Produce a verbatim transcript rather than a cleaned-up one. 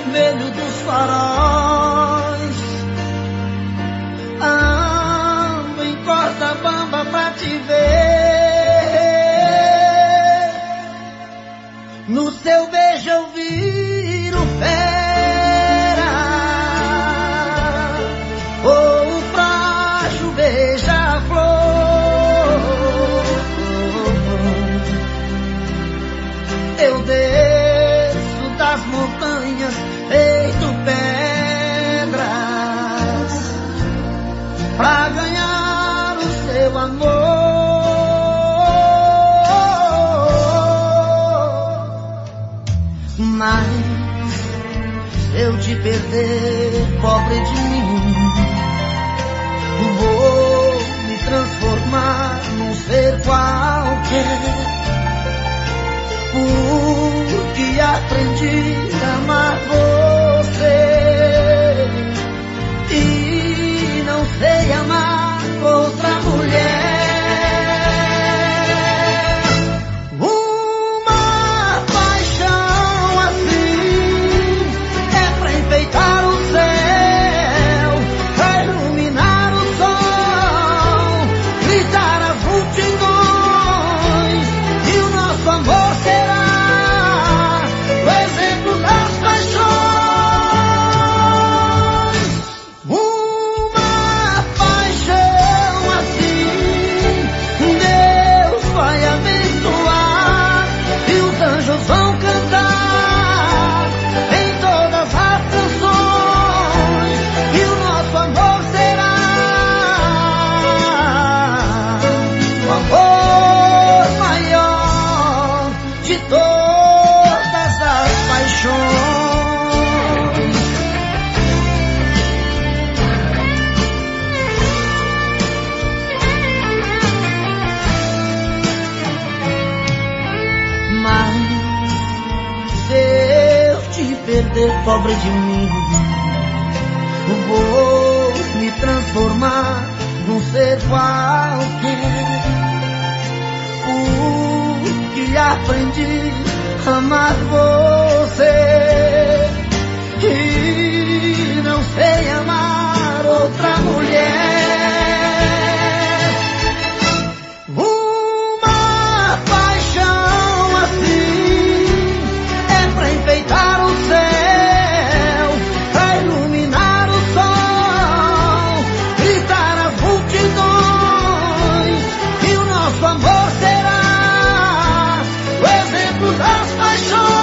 vermelho dos faróis. Ando em corda bamba pra te ver. No seu beijo eu viro fera, ou o frágil beija-flor. Eu desço das montanhas feito pedras pra ganhar o seu amor. Mas se eu te perder, pobre de mim, vou me transformar num ser qualquer, porque aprendi a amar você e não sei amar outra mulher. Uma paixão assim é pra enfeitar o céu, pra iluminar o sol, gritar as multidões, e o nosso amor será o exemplo das paixões. Uma paixão assim Deus vai abençoar, e os anjos vão cantar em todas as canções, e o nosso amor será o amor maior de todas as paixões. Mas se eu te perder, pobre de mim, vou me transformar num ser qualquer, porque aprendi a amar você e não sei amar outra mulher. Uma paixão assim é pra enfeitar o céu, pra iluminar o sol, gritar as multidões, e o nosso amor será o exemplo das paixões.